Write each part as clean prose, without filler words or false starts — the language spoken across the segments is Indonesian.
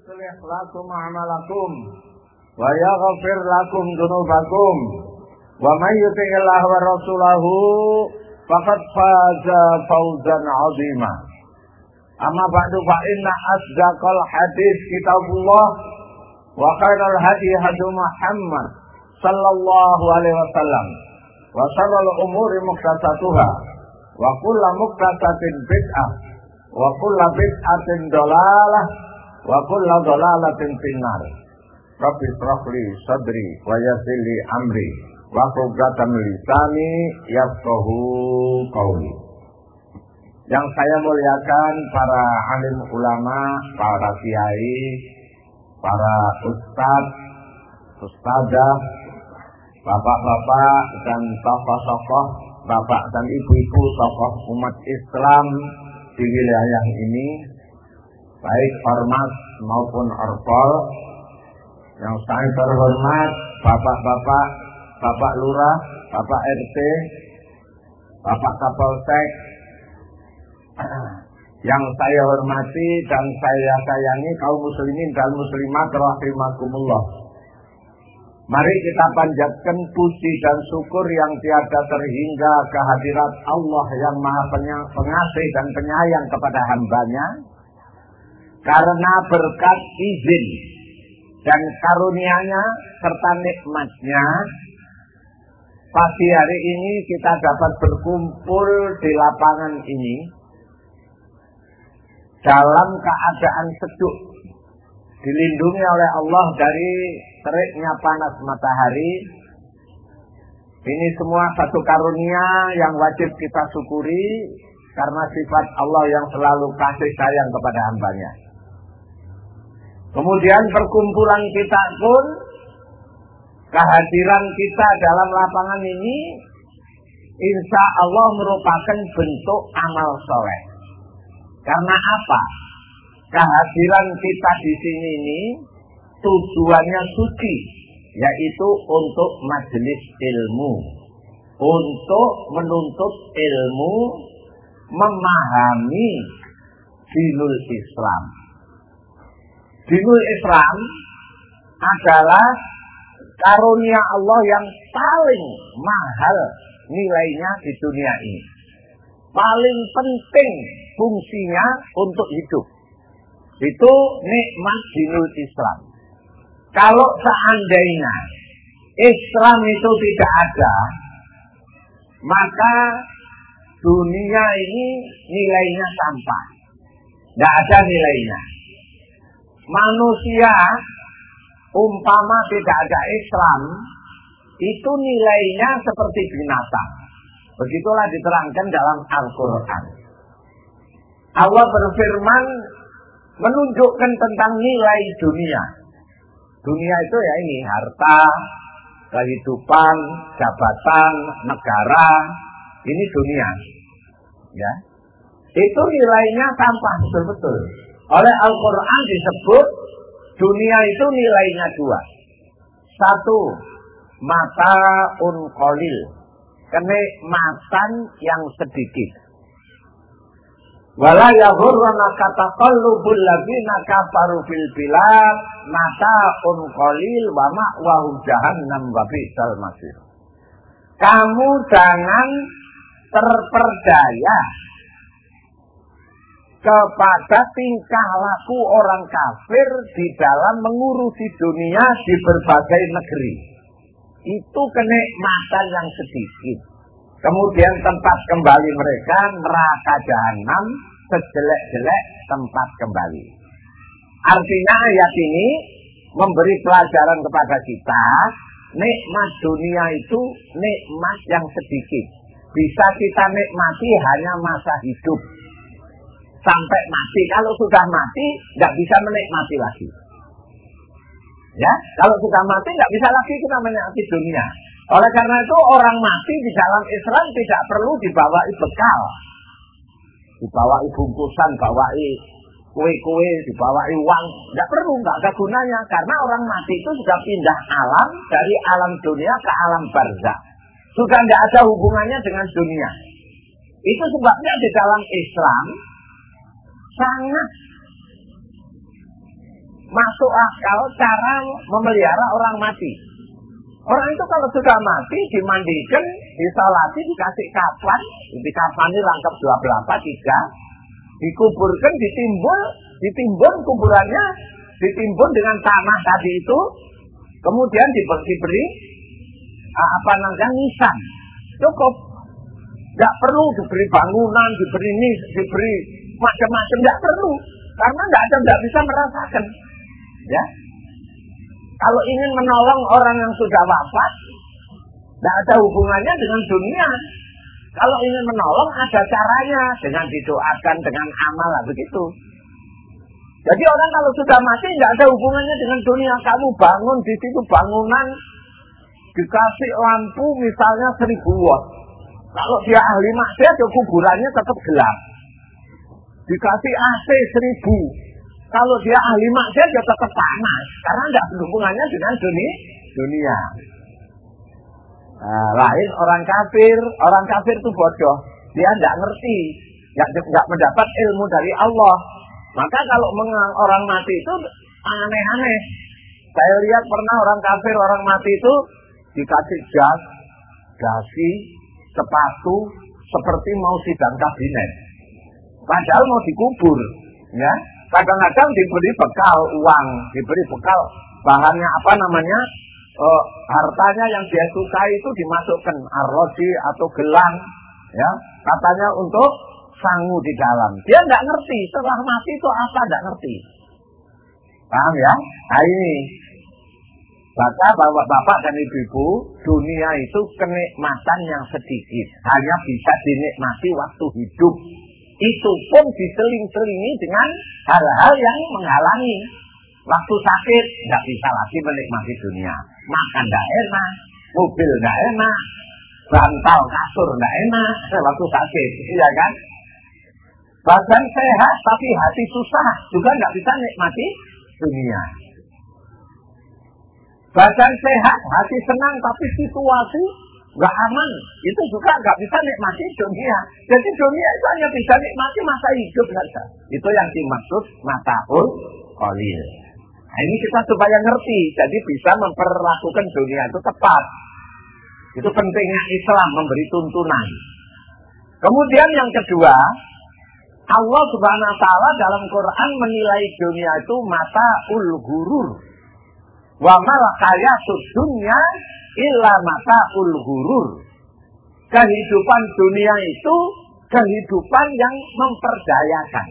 يصلح لكم أعمالكم ويغفر لكم ذنوبكم ومن يطع الله ورسوله فقد فاز فوزا عظيما. أما بعد فإن أصدق الحديث كتاب الله وخير الهدي هدي محمد صلى الله عليه وسلم وشر الأمور محدثاتها وكل محدثة بدعة وكل بدعة ضلالة وكل ضلالة في النار. Rabbi shrah li sadri wa yassir li amri wahlul 'uqdatam min lisani yafqahu qawli. Yang saya muliakan para alim ulama, para kiai, para ustaz, ustadzah, bapak-bapak dan tokoh-tokoh, bapak dan ibu-ibu tokoh umat Islam di wilayah ini, baik ormas maupun orpol. Yang saya terhormat bapak-bapak, bapak lurah, bapak RT, bapak kapolsek, yang saya hormati dan saya sayangi kaum muslimin dan muslimat rahimakumullah. Mari kita panjatkan puji dan syukur yang tiada terhingga kehadirat Allah yang Maha Pengasih dan Penyayang kepada hambanya, karena berkat izin dan karunia-Nya serta nikmat-Nya, pagi hari ini kita dapat berkumpul di lapangan ini dalam keadaan sejuk, dilindungi oleh Allah dari teriknya panas matahari. Ini semua satu karunia yang wajib kita syukuri karena sifat Allah yang selalu kasih sayang kepada hambanya. Kemudian perkumpulan kita pun, kehadiran kita dalam lapangan ini insya Allah merupakan bentuk amal soleh. Karena apa? Kehadiran kita di sini ini tujuannya suci, yaitu untuk majelis ilmu, untuk menuntut ilmu, memahami dinul Islam. Dinul Islam adalah karunia Allah yang paling mahal nilainya di dunia ini. Paling penting fungsinya untuk hidup. Itu nikmat dinul Islam. Kalau seandainya Islam itu tidak ada, maka dunia ini nilainya sampah. Tidak ada nilainya. Manusia umpama tidak ada Islam, itu nilainya seperti binatang. Begitulah diterangkan dalam Al-Quran. Allah berfirman menunjukkan tentang nilai dunia. Dunia itu ya ini, harta, kehidupan, jabatan, negara, ini dunia. Ya, itu nilainya sampah betul-betul. Oleh Al-Quran disebut dunia itu nilainya dua. Satu, mata'un qalil, kenikmatan yang sedikit. Wala yaghurrannaka taqallubul ladzina kafaru fil bilad mata'un qalil wa ma'wahum jahannam wa bi'sal masir. Kamu jangan terperdaya kepada tingkah laku orang kafir di dalam mengurusi dunia di berbagai negeri. Itu kenikmatan yang sedikit. Kemudian tempat kembali mereka neraka jahanam, sejelek-jelek tempat kembali. Artinya ayat ini memberi pelajaran kepada kita, nikmat dunia itu nikmat yang sedikit. Bisa kita nikmati hanya masa hidup. Sampai mati. Kalau sudah mati, nggak bisa menikmati lagi. Ya, kalau sudah mati, nggak bisa lagi kita menikmati dunia. Oleh karena itu, orang mati di dalam Islam tidak perlu dibawai bekal. Dibawai bungkusan, dibawai kue-kue, dibawai uang. Nggak perlu, nggak ada gunanya. Karena orang mati itu sudah pindah alam, dari alam dunia ke alam barzakh. Sudah nggak ada hubungannya dengan dunia. Itu sebabnya di dalam Islam sangat masuk akal cara memelihara orang mati. Orang itu kalau sudah mati dimandikan, disolati, dikasih kafan, dikafani lengkap 2 belapa 3, dikuburkan, ditimbun kuburannya, ditimbun dengan tanah tadi itu, kemudian diberi nisan. Cukup. Enggak perlu diberi bangunan, diberi macam-macam, enggak perlu. Karena enggak bisa merasakan. Ya. Kalau ingin menolong orang yang sudah wafat, enggak ada hubungannya dengan dunia. Kalau ingin menolong ada caranya, dengan didoakan, dengan amal, begitu. Jadi orang kalau sudah mati enggak ada hubungannya dengan dunia. Kamu bangun di situ bangunan, dikasih lampu misalnya 1000 watt. Kalau dia ahli maksiat, kuburannya tetap gelap. Dikasih AC 1000. Kalau dia ahli maksiat, dia tetap panas. Karena tidak berhubungannya dengan dunia. Nah, lain orang kafir. Orang kafir itu bodoh. Dia tidak ngerti. Tidak mendapat ilmu dari Allah. Maka kalau orang mati itu aneh-aneh. Saya lihat pernah orang kafir, orang mati itu dikasih jas, dasi, sepatu, seperti mau sidang kabinet. Padahal mau dikubur, ya. Kadang-kadang diberi bekal uang, diberi bekal bahannya hartanya yang dia sukai itu dimasukkan arroji atau gelang, ya. Katanya untuk sangu di dalam. Dia tidak ngerti setelah mati itu apa, tidak ngerti. Paham ya? Nah ini. Maka bapak-bapak dan ibu-ibu, dunia itu kenikmatan yang sedikit. Hanya bisa dinikmati waktu hidup. Itu pun diseling-selingi dengan hal-hal yang menghalangi. Waktu sakit, nggak bisa lagi menikmati dunia. Makan nggak enak, mobil nggak enak, bantal kasur nggak enak, waktu sakit, iya kan? Badan sehat tapi hati susah, juga nggak bisa nikmati dunia. Badan sehat, hati senang, tapi situasi nggak aman, itu juga nggak bisa nikmati dunia. Jadi dunia itu hanya bisa nikmati masa hidup saja. Itu yang dimaksud mataul qalil. Nah, ini kita supaya ngerti, jadi bisa memperlakukan dunia itu tepat. Itu pentingnya Islam memberi tuntunan. Kemudian yang kedua, Allah Subhanahu wa taala dalam Quran menilai dunia itu mataul ghurur. Wa mal hayatud dunya illa mataul ghurur. Kehidupan dunia itu kehidupan yang memperdayakan.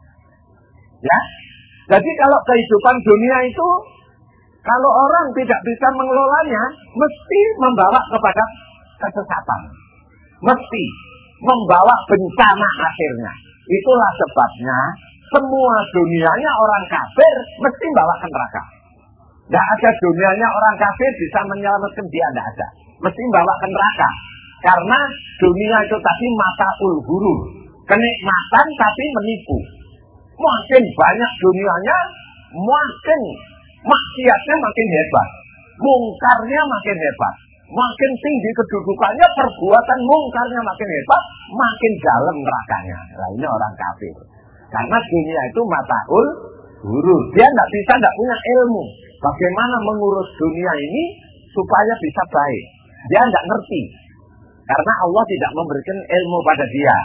Ya. Jadi kalau kehidupan dunia itu kalau orang tidak bisa mengelolanya, mesti membawa kepada kesesatan. Mesti membawa bencana akhirnya. Itulah sebabnya semua dunianya orang kafir mesti bawa ke neraka. Tidak ada dunianya orang kafir bisa menyelamatkan dia, tidak ada. Mesti bawa ke neraka. Karena dunia itu tadi mataul ghurur. Kenikmatan tapi menipu. Makin banyak dunianya, makin maksiatnya makin hebat. Mungkarnya makin hebat. Makin tinggi kedudukannya, perbuatan mungkarnya makin hebat, makin dalam nerakanya. Nah ini orang kafir. Karena dunia itu mataul ghurur. Dia tidak punya ilmu. Bagaimana mengurus dunia ini supaya bisa baik. Dia tidak ngerti. Karena Allah tidak memberikan ilmu pada dia.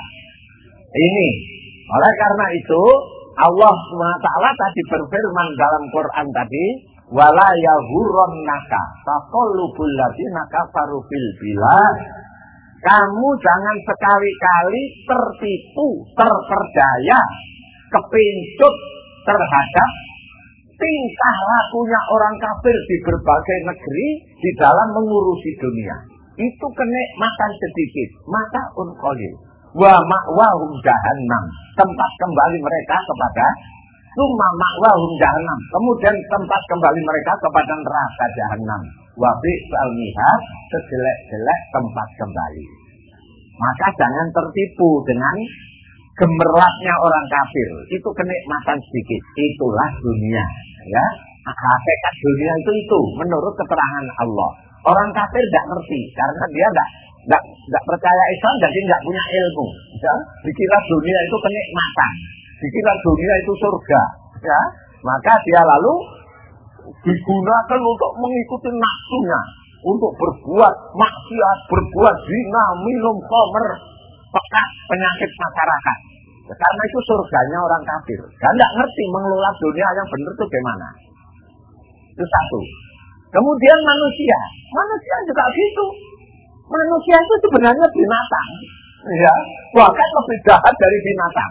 Ini. Oleh karena itu, Allah SWT tadi berfirman dalam Quran tadi, wala yahurrannaka taqallubul ladzina kafaru fil bilad. Kamu jangan sekali-kali tertipu, terperdaya, kepincut terhadap tingkah lakunya orang kafir di berbagai negeri di dalam mengurusi dunia. Itu kenikmatan sedikit, maka qalil. Wa ma'wahum jahannam. Tempat kembali mereka kepada summa ma'wahum jahannam. Kemudian tempat kembali mereka kepada neraka jahannam. Wa bi'sal mihad, sejelek-jelek tempat kembali. Maka jangan tertipu dengan gemerlapnya orang kafir. Itu kenikmatan sedikit. Itulah dunia. Ya, hakikat dunia itu menurut keterangan Allah. Orang kafir tidak ngerti karena dia tidak percaya Islam, jadi tidak punya ilmu. Ya, dikira dunia itu kenikmatan, dikira dunia itu surga. Ya, maka dia lalu digunakan untuk mengikuti nafsunya, untuk berbuat maksiat, berbuat zina, minum khamr, pekat penyakit masyarakat. Karena itu surganya orang kafir. Dan tidak ngerti mengelola dunia yang benar itu gimana. Itu satu. Kemudian manusia juga gitu. Manusia itu sebenarnya binatang, ya, bahkan lebih jahat dari binatang.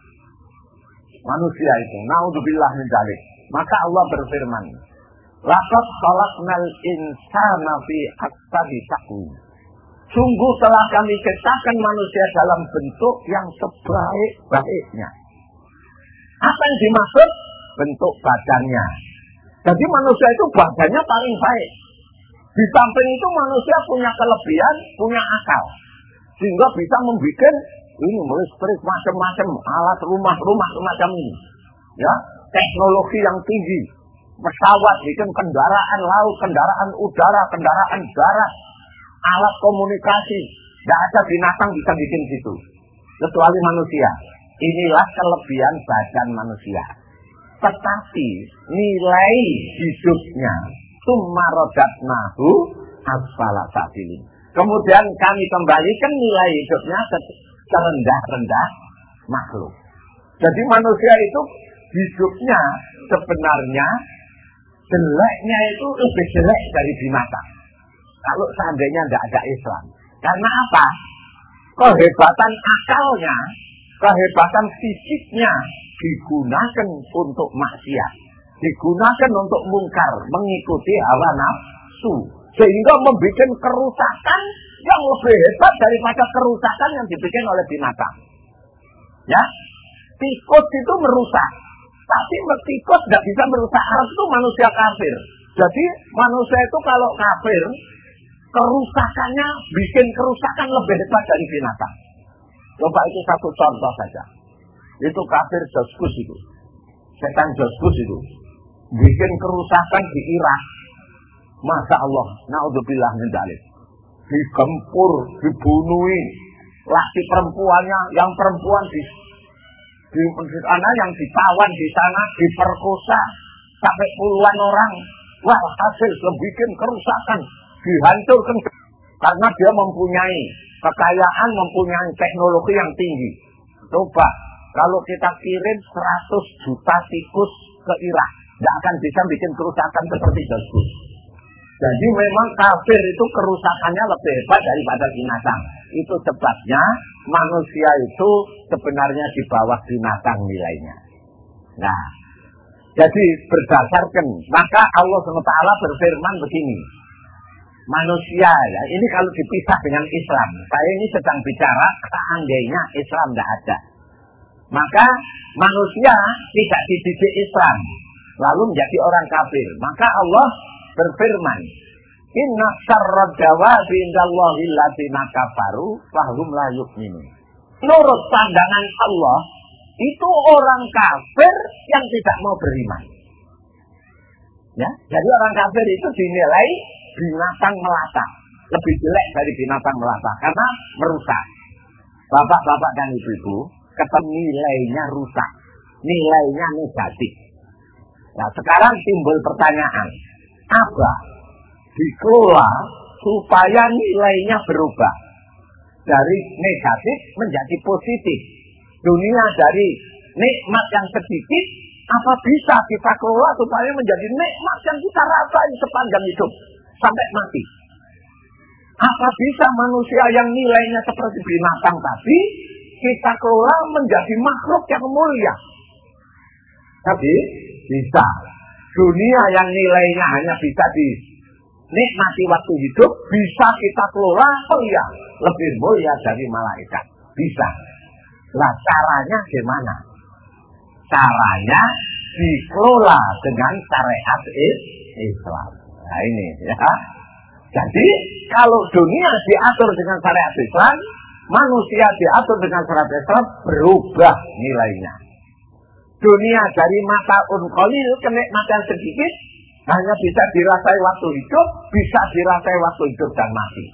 Manusia itu, naudzubillah min dzalik. Maka Allah berfirman, laqad khalaqnal insana fi ahsani taqwim. Sungguh telah kami ciptakan manusia dalam bentuk yang sebaik-baiknya. Apa yang dimaksud? Bentuk badannya. Jadi manusia itu badannya paling baik. Di samping itu manusia punya kelebihan, punya akal. Sehingga bisa membuat ini listrik macam-macam, alat rumah semacam ini. Ya, teknologi yang tinggi. Pesawat, bikin kendaraan laut, kendaraan udara, kendaraan darat, alat komunikasi. Tidak ada binatang bisa bikin situ. Kecuali manusia. Inilah kelebihan badan manusia. Tetapi nilai hidupnya summa radatnahu asfala safilin. Kemudian kami kembalikan nilai hidupnya serendah-rendah makhluk. Jadi manusia itu hidupnya sebenarnya jeleknya itu lebih jelek dari binatang. Kalau seandainya tidak ada Islam. Karena apa? Kehebatan akalnya, kehebatan fisiknya digunakan untuk maksiat, digunakan untuk mungkar, mengikuti hawa nafsu, sehingga membuat kerusakan yang lebih hebat daripada kerusakan yang dibikin oleh binatang. Ya, tikus itu merusak, tapi tikus tidak bisa merusak. Arab itu manusia kafir. Jadi manusia itu kalau kafir, kerusakannya bikin kerusakan lebih hebat dari binatang. Coba itu satu contoh saja. Itu kafir Joskus itu. Setan Joskus itu. Bikin kerusakan di Irak. Masya Allah. Naudzubillah min dzalik. Digempur, dibunuhi. Laki perempuannya, yang perempuan di sana, yang ditawan di sana, diperkosa. Sampai puluhan orang. Wah, hasil bikin kerusakan. Dihancurkan. Karena dia mempunyai kekayaan, mempunyai teknologi yang tinggi. Coba, kalau kita kirim 100 juta tikus ke Irak, tidak akan bisa bikin kerusakan seperti Joskus. Jadi memang kafir itu kerusakannya lebih hebat daripada binatang. Itu sebabnya manusia itu sebenarnya di bawah binatang nilainya. Nah, jadi berdasarkan, maka Allah SWT berfirman begini. Manusia ya, ini kalau dipisah dengan Islam. Saya ini sedang bicara seandainya Islam tidak ada. Maka manusia tidak dididik Islam, lalu menjadi orang kafir. Maka Allah berfirman, inna syarrad dawabi indallahi alladziina kafaru fahum la yu'minun. Menurut pandangan Allah, itu orang kafir yang tidak mau beriman. Ya, jadi orang kafir itu dinilai binatang melata, lebih jelek dari binatang melata karena merusak. Bapak-bapak dan ibu-ibu, ketemu nilainya rusak, nilainya negatif. Nah, sekarang timbul pertanyaan, apa dikelola supaya nilainya berubah dari negatif menjadi positif? Dunia dari nikmat yang sedikit, apa bisa kita kelola supaya menjadi nikmat yang kita rasain sepanjang hidup sampai mati? Apa bisa manusia yang nilainya seperti binatang tadi kita kelola menjadi makhluk yang mulia? Tapi bisa. Dunia yang nilainya hanya bisa dinikmati waktu hidup, bisa kita kelola mulia, lebih mulia dari malaikat. Bisa. Lah caranya gimana? Caranya dikelola dengan syariat Islam. Nah ini ya. Jadi kalau dunia diatur dengan syariat Islam, manusia diatur dengan syariat Islam, berubah nilainya. Dunia dari mataun qalil, kenikmatan sedikit, hanya bisa dirasai waktu hidup, bisa dirasai waktu hidup dan mati.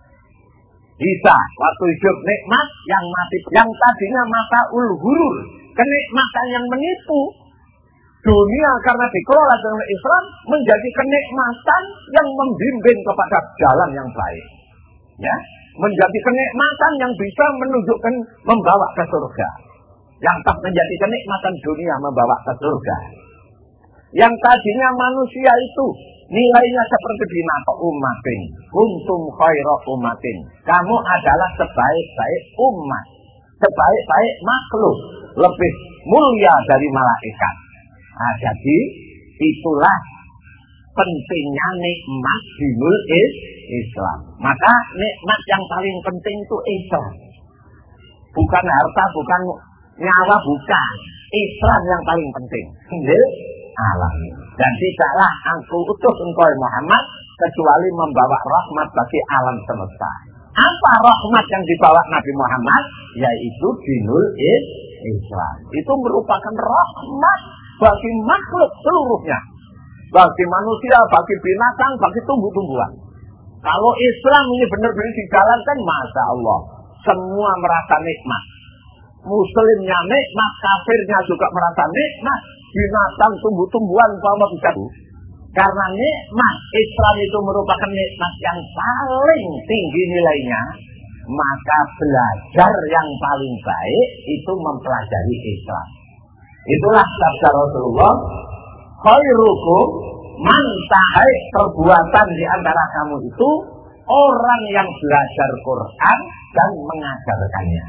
Bisa waktu hidup nikmat, yang mati, yang tadinya mataul hurur, kenikmatan yang menipu, Dunia karena dikelola dengan Islam menjadi kenikmatan yang membimbing kepada jalan yang baik. Ya, menjadi kenikmatan yang bisa menunjukkan membawa ke surga. Yang tak menjadi kenikmatan dunia membawa ke surga. Yang tadinya manusia itu nilainya seperti binatang umatin, kuntum khairu umatin. Kamu adalah sebaik-baik umat, sebaik-baik makhluk, lebih mulia dari malaikat. Nah, jadi itulah pentingnya nikmat dinul Islam. Maka nikmat yang paling penting itu Islam. Bukan harta, bukan nyawa, bukan. Islam yang paling penting. Alam. Dan tidaklah aku utus engkau Muhammad kecuali membawa rahmat bagi alam semesta. Apa rahmat yang dibawa Nabi Muhammad? Yaitu dinul Islam. Itu merupakan rahmat bagi makhluk seluruhnya. Bagi manusia, bagi binatang, bagi tumbuh-tumbuhan. Kalau Islam ini benar-benar dijalankan, Masya Allah, semua merasa nikmat. Muslimnya nikmat, kafirnya juga merasa nikmat. Binatang, tumbuh-tumbuhan, sama bisa. Karena nikmat Islam itu merupakan nikmat yang paling tinggi nilainya, maka belajar yang paling baik itu mempelajari Islam. Itulah sabda Rasulullah, khairukum man ta'ai, perbuatan di antara kamu itu orang yang belajar Quran dan mengajarkannya.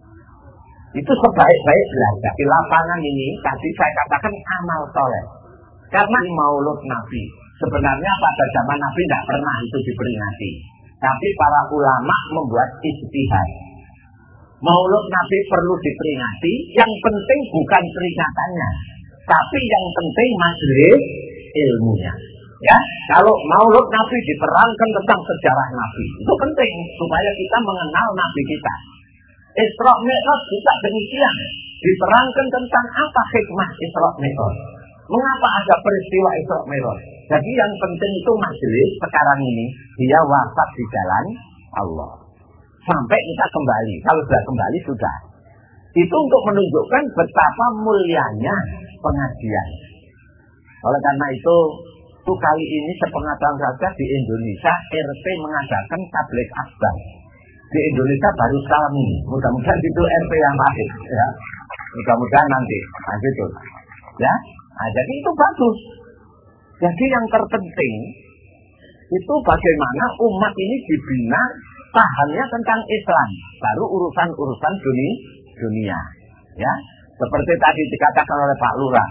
Itu sebaik-baik belajar. Di lapangan ini tadi saya katakan amal soleh. Karena maulud Nabi sebenarnya pada zaman Nabi tidak pernah itu diperingati. Tapi para ulama membuat ijtihad. Maulud Nabi perlu diperingati. Yang penting bukan peringatannya, tapi yang penting majelis ilmunya. Ya, kalau maulud Nabi diterangkan tentang sejarah Nabi, itu penting supaya kita mengenal Nabi kita. Isra Mi'raj juga demikian, diterangkan tentang apa hikmah Isra Mi'raj. Mengapa ada peristiwa Isra Mi'raj? Jadi yang penting itu majelis sekarang ini dia wafat di jalan Allah. Sampai kita kembali. Kalau sudah kembali sudah. Itu untuk menunjukkan betapa mulianya pengajian. Oleh karena itu kali ini sepengetahuan saja di Indonesia RT mengadakan tabligh akbar. Di Indonesia baru sekali ini. Mudah-mudahan itu RT yang lain. Ya. Mudah-mudahan nanti. Nah, gitu. Ya. Nah, jadi itu bagus. Jadi yang terpenting itu bagaimana umat ini dibina pahamnya tentang Islam. Baru urusan-urusan dunia. Ya. Seperti tadi dikatakan oleh Pak Lurah.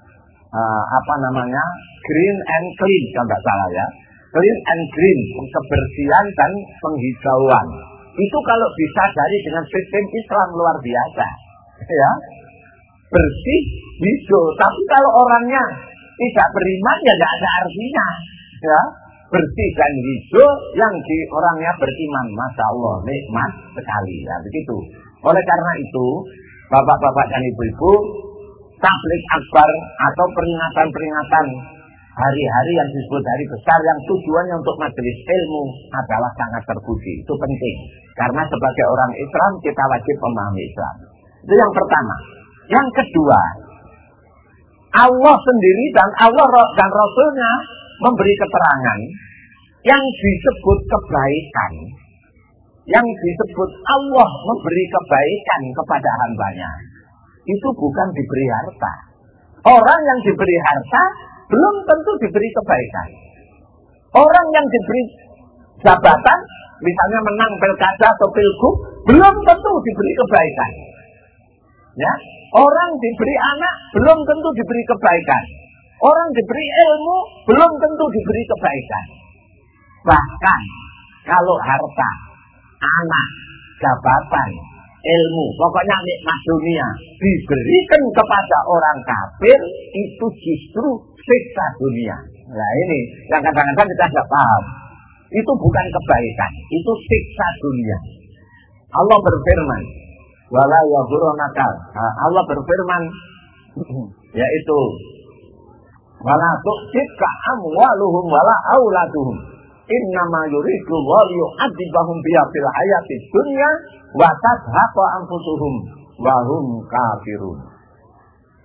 Green and clean, kalau tidak salah ya. Clean and green, kebersihan dan penghijauan. Itu kalau disadari dengan sistem Islam luar biasa. Ya. Bersih, hijau. Tapi kalau orangnya tidak beriman, ya tidak ada artinya. Ya. Bersih dan hijau yang di orangnya beriman. Masya Allah, nikmat sekali. Ya, begitu. Oleh karena itu, bapak-bapak dan ibu-ibu, tabligh akbar atau peringatan-peringatan hari-hari yang disebut hari besar yang tujuannya untuk majelis ilmu adalah sangat terpuji. Itu penting. Karena sebagai orang Islam kita wajib memahami Islam. Itu yang pertama. Yang kedua, Allah sendiri dan Allah dan Rasulnya memberi keterangan yang disebut kebaikan. Yang disebut Allah memberi kebaikan kepada hambanya. Itu bukan diberi harta. Orang yang diberi harta belum tentu diberi kebaikan. Orang yang diberi jabatan, misalnya menang pilkada atau pilgub, belum tentu diberi kebaikan. Ya, orang diberi anak belum tentu diberi kebaikan. Orang diberi ilmu belum tentu diberi kebaikan. Bahkan kalau harta, anak, jabatan, ilmu, pokoknya nikmat dunia diberikan kepada orang kafir, itu justru siksa dunia. Nah ini yang kadang-kadang kita tidak paham. Itu bukan kebaikan, itu siksa dunia. Allah berfirman, wala yaghurunaka. Allah berfirman yaitu wala tu'tika amwaluhum wala auladuhum. Innama yuridu Allahu yu'adzibahum biha fil hayatid dunya wa tadhaqa anfusuhum wa hum kafirun.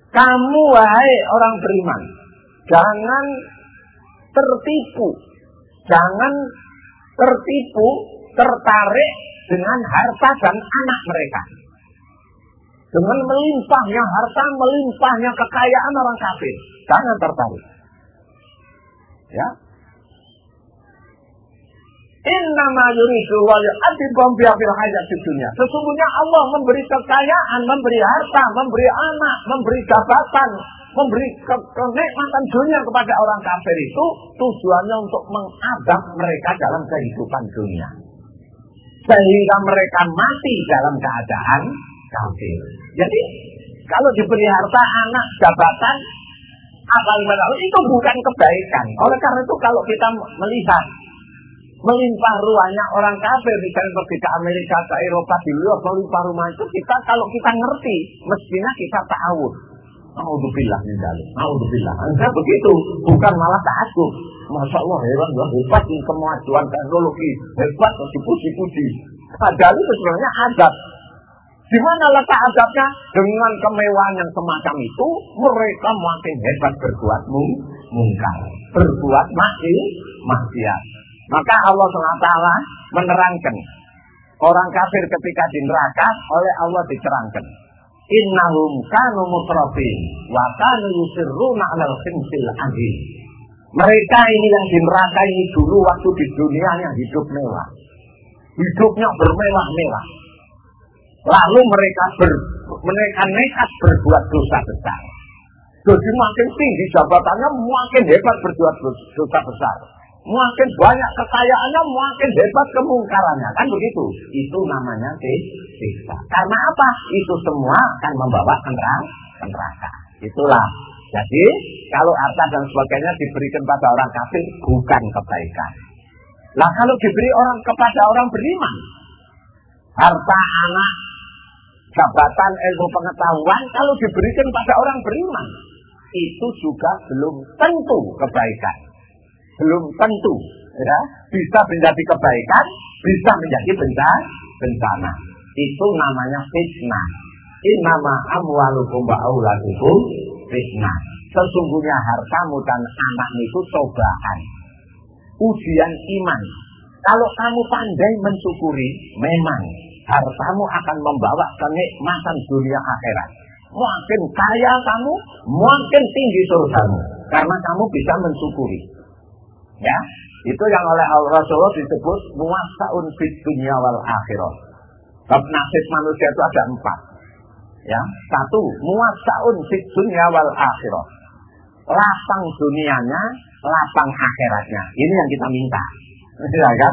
Kamu wahai orang beriman, jangan tertipu, tertarik dengan harta dan anak mereka. Dengan melimpahnya harta, melimpahnya kekayaan orang kafir, jangan tertarik. Ya. Innama yuridu wa yu'adzibum biha fil hayatid dunya. Sesungguhnya Allah memberi kekayaan, memberi harta, memberi anak, memberi jabatan, memberi kenikmatan dunia kepada orang kafir itu tujuannya untuk mengadab mereka dalam kehidupan dunia. Sehingga mereka mati dalam keadaan kafir. Jadi kalau diberi harta, anak, jabatan, itu bukan kebaikan. Oleh karena itu kalau kita melihat melimpah ruahnya orang kafir, misalnya pergi ke Amerika, ke Eropa, di luar melimpah rumah itu, kalau kita ngerti, mestinya kita ta'awud. Naudzubillah min dzalik. Naudzubillah. Enggak begitu, bukan malah takut. Masya Allah heran, hebat kemajuan teknologi, hebat dipuji-puji. Padahal itu sebenarnya adab. Di mana letak adabnya? Dengan kemewahan yang semacam itu, mereka makin hebat berbuat mungkar, berbuat maksiat. Maka Allah SWT menerangkan orang kafir ketika di neraka oleh Allah diterangkan. Innahum kanu mutrafin wa kanu yusirruna 'alal khinsil adil. Mereka ini yang di neraka ini dulu waktu di dunia yang hidup mewah. Hidupnya bermewah-mewah. Lalu mereka nekat berbuat dosa besar. Jadi makin tinggi jabatannya, makin hebat berbuat dosa besar. Makin banyak kekayaannya, makin hebat kemungkarannya. Kan begitu. Itu namanya siksa. Karena apa? Itu semua akan membawa ke neraka. Itulah. Jadi, kalau harta dan sebagainya diberikan pada orang kafir, bukan kebaikan. Lah kalau diberi kepada orang beriman, harta, anak, jabatan, ilmu pengetahuan, kalau diberikan pada orang beriman, itu juga belum tentu kebaikan. Belum tentu, ya, bisa menjadi kebaikan, bisa menjadi bencana. Itu namanya fitnah. Innama amwalukum wa auladukum fitnah. Sesungguhnya hartamu dan anakmu itu cobaan, ujian iman. Kalau kamu pandai mensyukuri, memang hartamu akan membawa kenikmatan dunia akhirat. Makin kaya kamu, makin tinggi surgamu, karena kamu bisa mensyukuri. Ya, itu yang oleh Rasulullah disebut muwasaun fid dunya wal akhirah. Bab nasib manusia itu ada 4. Ya, 1, muwasaun fid dunya wal akhirah. Lapang dunianya, lapang akhiratnya. Ini yang kita minta. Ya kan?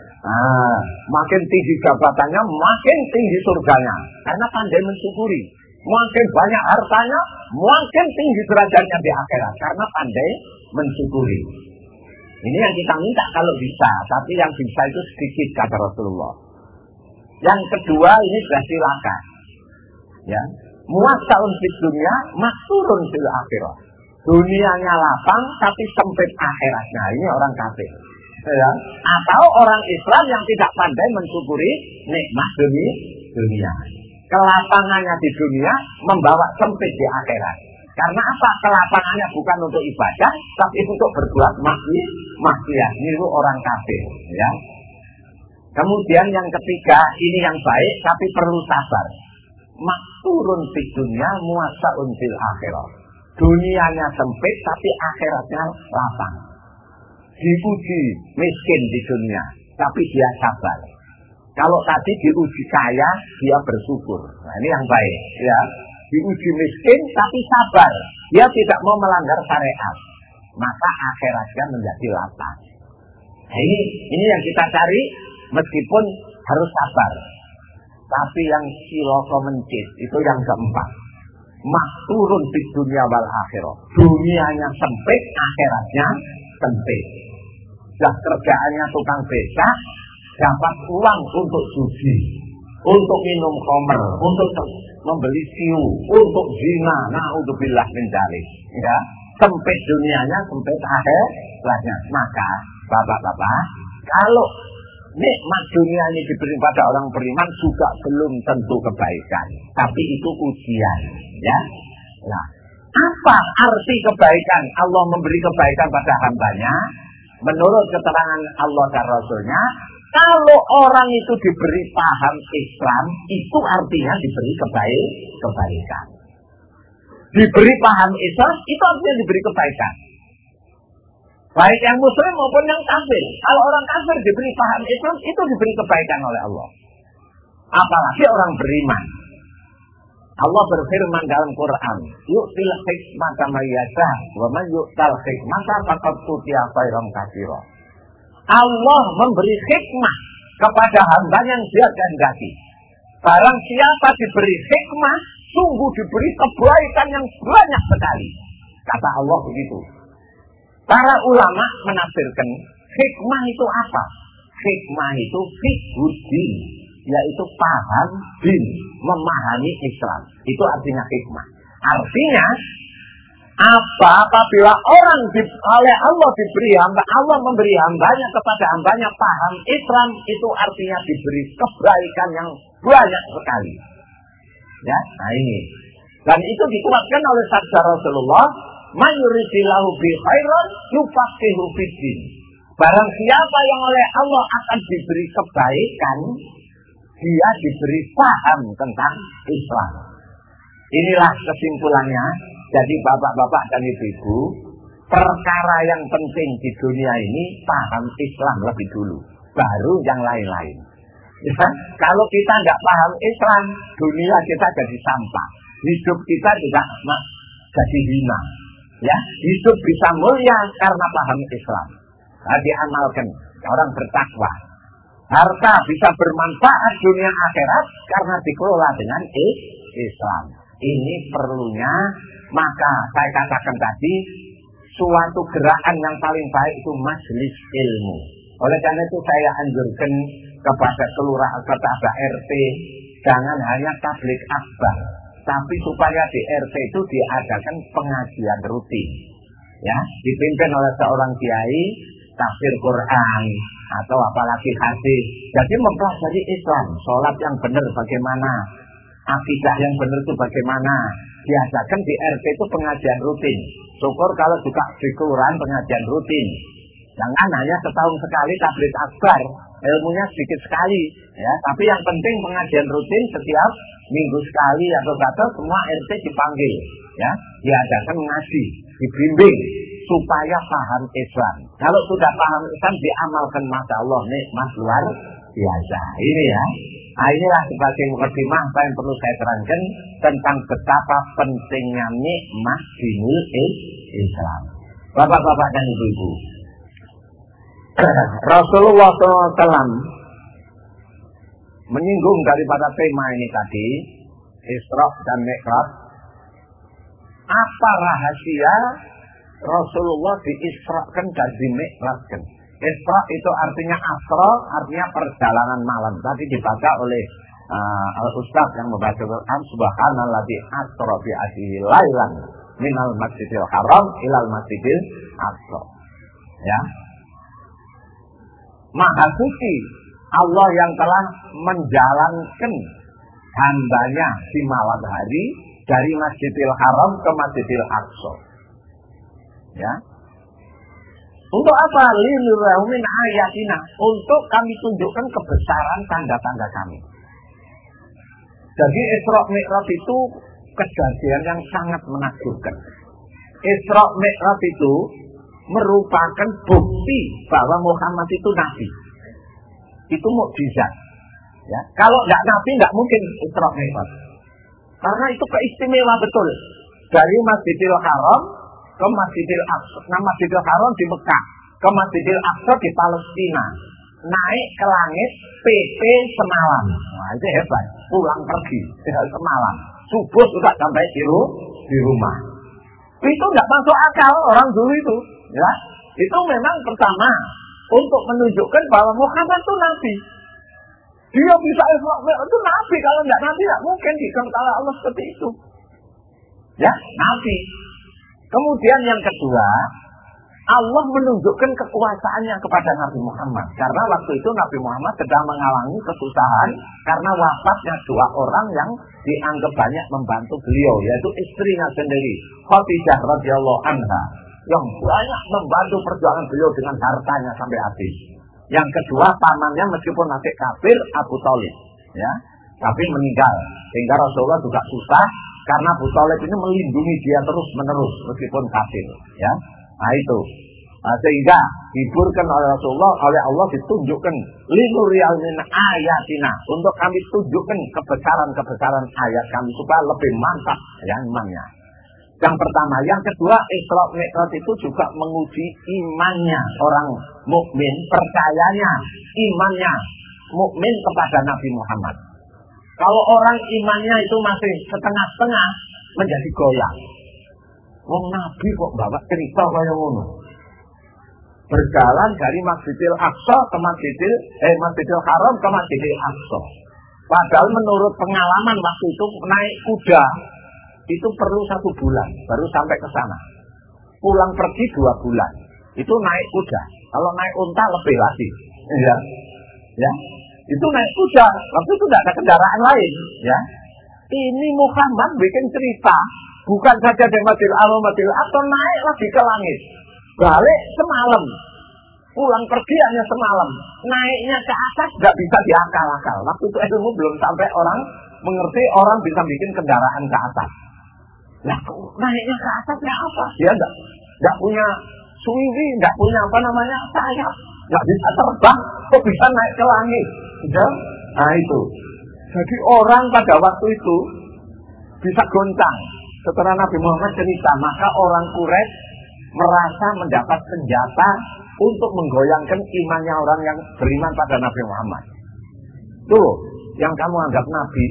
Makin tinggi jabatannya, makin tinggi surganya. Karena pandai mensyukuri. Makin banyak hartanya, makin tinggi derajatnya di akhirat. Karena pandai mensyukuri. Ini yang kita minta kalau bisa, tapi yang bisa itu sedikit kata Rasulullah. Yang kedua ini sudah silakan. Ya, muwasaun fid dunya, maksurun fil akhirah. Dunianya lapang tapi sempit akhiratnya. Ini orang kafir. Ya. Atau orang Islam yang tidak pandai mensyukuri nikmat dunia. Kelapangannya di dunia membawa sempit di akhirat. Karena apa? Kelapangannya bukan untuk ibadah, tapi untuk berbuat maksiat. Ini orang kafir, ya. Kemudian yang ketiga, ini yang baik, tapi perlu sabar. Maksurun fid dunya, muwasaun fil akhirah. Dunianya sempit, tapi akhiratnya lapang. Diuji miskin di dunia, tapi dia sabar. Kalau tadi diuji kaya, dia bersyukur. Nah, ini yang baik, ya. Diuji miskin tapi sabar, dia tidak mau melanggar syariat, maka akhiratnya menjadi lapang. Nah, ini yang kita cari, meskipun harus sabar. Tapi yang siloko mencit itu yang keempat. Maksurun di dunia wal akhirah. Dunianya sempit, akhiratnya sempit. Dah kerjaannya tukang becak, dapat uang untuk judi, untuk minum khamr, untuk membeli siu, untuk zina, naudzubillah min dzalik. Ya, sempit dunianya, sempit akhiratnya. Maka bapak-bapak, kalau nikmat dunia ini diberi pada orang beriman juga belum tentu kebaikan, tapi itu ujian, ya. Nah, Apa arti kebaikan? Allah memberi kebaikan pada hambanya. Menurut keterangan Allah dan Rasulnya, kalau orang itu diberi paham Islam, itu artinya diberi kebaikan. Diberi paham Islam, itu artinya diberi kebaikan. Baik yang muslim maupun yang kafir. Kalau orang kafir diberi paham Islam, itu diberi kebaikan oleh Allah. Apalagi orang beriman. Allah berfirman dalam Quran, yu'til hikmata may yasha wa man yu'tal hikmata faqad utiya khairan katsira. Allah memberi hikmah kepada hamba yang dia kehendaki. Barang siapa diberi hikmah, sungguh diberi kebaikan yang banyak sekali. Kata Allah begitu. Para ulama menafsirkan hikmah itu apa? Hikmah itu fiqhuddin, yaitu paham din, memahami Islam. Itu artinya hikmah. Artinya apabila orang oleh Allah diberi hamba, Allah memberi hambanya kepada hambanya paham Islam, itu artinya diberi kebaikan yang banyak sekali. Ya, nah ini. Dan itu dikuatkan oleh sabda Rasulullah, "Man yuridillahu bi khairan yufaqihu fiddin." Barang siapa yang oleh Allah akan diberi kebaikan, dia diberi paham tentang Islam. Inilah kesimpulannya. Jadi bapak-bapak dan ibu-ibu, perkara yang penting di dunia ini paham Islam lebih dulu, baru yang lain-lain. Ya, kalau kita nggak paham Islam, dunia kita jadi sampah, hidup kita juga jadi hina. Ya, hidup bisa mulia karena paham Islam. Nah, diamalkan orang bertakwa. Harta bisa bermanfaat dunia akhirat karena dikelola dengan Islam. Ini perlunya, maka saya katakan tadi, suatu gerakan yang paling baik itu majelis ilmu. Oleh karena itu saya anjurkan kepada kelurahan, kepada RT, jangan hanya tabligh akbar, tapi supaya di RT itu diadakan pengajian rutin. Ya, dipimpin oleh seorang kiai, tafsir Quran, atau apalagi hadis. Jadi mempelajari Islam, sholat yang benar bagaimana, akidah yang benar itu bagaimana. Biasakan di RT itu pengajian rutin. Syukur kalau juga di kelurahan pengajian rutin. Jangan hanya setahun sekali tabligh akbar, ilmunya sedikit sekali. Ya, tapi yang penting pengajian rutin setiap minggu sekali atau kata semua RT dipanggil. Ya, diadakan mengaji, dibimbing supaya paham Islam. Kalau sudah paham Islam diamalkan, masya Allah, nikmat luar biasa. Ini ya. Nah, inilah sebagai mukadimah apa yang perlu saya terangkan tentang betapa pentingnya nikmat dinul Islam. Bapak-bapak dan ibu-ibu, Rasulullah SAW menyinggung daripada tema ini tadi, Isra dan Mi'raj. Apa rahasia Rasulullah diisrakan dan dimi'rajkan? Isra itu artinya asra, artinya perjalanan malam. Tadi dibaca oleh Al-Ustaz yang membaca Quran, Subhanalladzi asra bi abdihi lailan minal masjidil haram ilal masjidil aqsa. Ya. Maha suci Allah yang telah menjalankan hambanya di malam hari dari Masjidil Haram ke Masjidil Aqsa. Ya. Untuk apa? Linurahu min ayatina, untuk kami tunjukkan kebesaran tanda-tanda kami. Jadi Isra Mi'raj itu kejadian yang sangat menakjubkan. Isra Mi'raj itu merupakan bukti bahwa Muhammad itu nabi. Itu mukjizat. Ya, kalau nggak nabi nggak mungkin Isra Mi'raj. Karena itu keistimewa betul. Dari Masjidil Haram ke Masjidil Aqsa. Nah, Masjidil Haram di Mekah, ke Masjidil Aqsa di Palestina. Naik ke langit PP semalam. Nah, itu hebat. Pulang pergi semalam. Subuh sudah sampai di rumah. Itu nggak masuk akal orang dulu itu. Ya, itu memang pertama untuk menunjukkan bahwa Muhammad itu nabi. Dia bisa itu nabi, kalau nggak nabi nggak mungkin dikatakan Allah seperti itu. Ya, nabi. Kemudian yang kedua, Allah menunjukkan kekuasaannya kepada Nabi Muhammad. Karena waktu itu Nabi Muhammad sedang mengalami kesusahan karena wafatnya dua orang yang dianggap banyak membantu beliau, yaitu istrinya sendiri, Khadijah radhiyallahu anha, yang banyak membantu perjuangan beliau dengan hartanya sampai habis. Yang kedua, pamannya meskipun masih kafir, Abu Thalib, ya, tapi meninggal. Sehingga Rasulullah juga susah karena Abu Thalib ini melindungi dia terus menerus meskipun kafir, ya. Nah itu. Sehingga dihiburkan oleh Rasulullah, oleh Allah ditunjukkan linuriyal min ayatina, untuk kami tunjukkan kebesaran-kebesaran ayat kami supaya lebih mantap ya imannya. Yang pertama, yang kedua, Isra Mi'raj itu juga menguji imannya orang mukmin, percayanya, imannya mukmin kepada Nabi Muhammad. Kalau orang imannya itu masih setengah-setengah, menjadi goyang. Wong Nabi kok bawa cerita kaya ngono. Berjalan dari Masjidil Aqsa ke Masjidil Haram ke Masjidil Aqsa. Padahal menurut pengalaman waktu itu naik kuda itu perlu 1 bulan baru sampai ke sana. Pulang pergi 2 bulan. Itu naik kuda. Kalau naik unta lebih lagi. Ya. Ya. Itu naik kuda. Waktu itu tidak ada kendaraan lain, ya. Ini Muhammad bikin cerita, bukan saja dari Masjidil Haram atau naik lagi ke langit. Balik semalam. Pulang pergi hanya semalam. Naiknya ke atas nggak bisa diakal-akal. Waktu itu ilmu belum sampai orang mengerti orang bisa bikin kendaraan ke atas. Nah, naiknya ke atasnya apa? Dia nggak punya suwi, nggak punya sayap, nggak bisa terbang, kok bisa naik ke langit? Ya? Nah itu. Jadi orang pada waktu itu bisa goncang. Setelah Nabi Muhammad cerita, maka orang Quraisy merasa mendapat senjata untuk menggoyangkan imannya orang yang beriman pada Nabi Muhammad. Tuh, yang kamu anggap Nabi,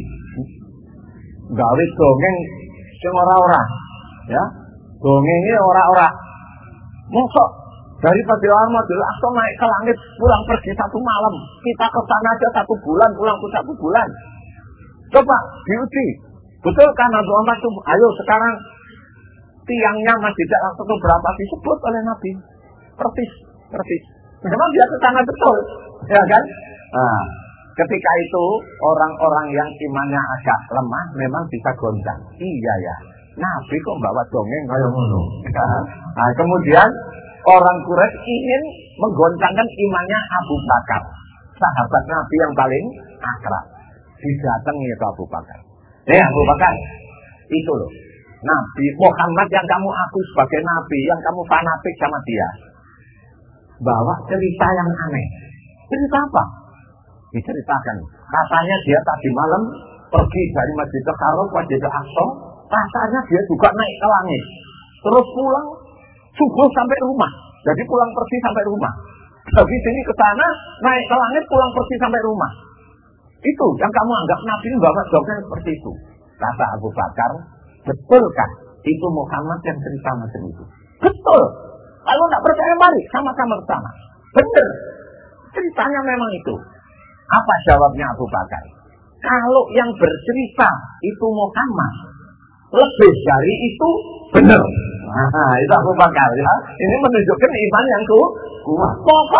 gawe dongeng sing ora-ora, ya, dongengnya ora-ora. Mosok dari Masjidil Haram naik ke langit, pulang pergi 1 malam. Kita ke sana aja 1 bulan, pulang ke 1 bulan. Coba diuji, betul kan Nabi Muhammad itu? Ayo sekarang tiangnya Masjidil Aqsa itu berapa disebut oleh Nabi? Persis. Memang dia ke sana betul, ya kan? Nah, ketika itu orang-orang yang imannya agak lemah memang bisa goncang. Iya ya, Nabi kok bawa dongeng kayak ngono. Nah, kemudian orang Quraisy ingin menggoncangkan imannya Abu Bakar, sahabat Nabi yang paling akrab. Didatangi ke Abu Bakar. Abu Bakar, itu loh, Nabi Muhammad yang kamu akui sebagai Nabi, yang kamu fanatik sama dia, bawa cerita yang aneh. Cerita apa? Diceritakan. Katanya dia tadi malam pergi dari Masjidil Haram ke Masjidil Aqsa. Katanya dia juga naik ke langit. Terus pulang subuh sampai rumah. Jadi pulang pergi sampai rumah. Dari sini ke sana naik ke langit, pulang pergi sampai rumah. Itu yang kamu anggap Nabi ini bawa dongeng seperti itu. Kata Abu Bakar, betulkah itu Muhammad yang cerita macam itu? Betul. Kalau tidak percaya mari sama-sama ke sana. Benar. Ceritanya memang itu. Apa jawabnya Abu Bakar? Kalau yang bercerita itu Muhammad, lebih dari itu benar. Nah, itu Abu Bakar ya. Ini menunjukkan iman yang kuat.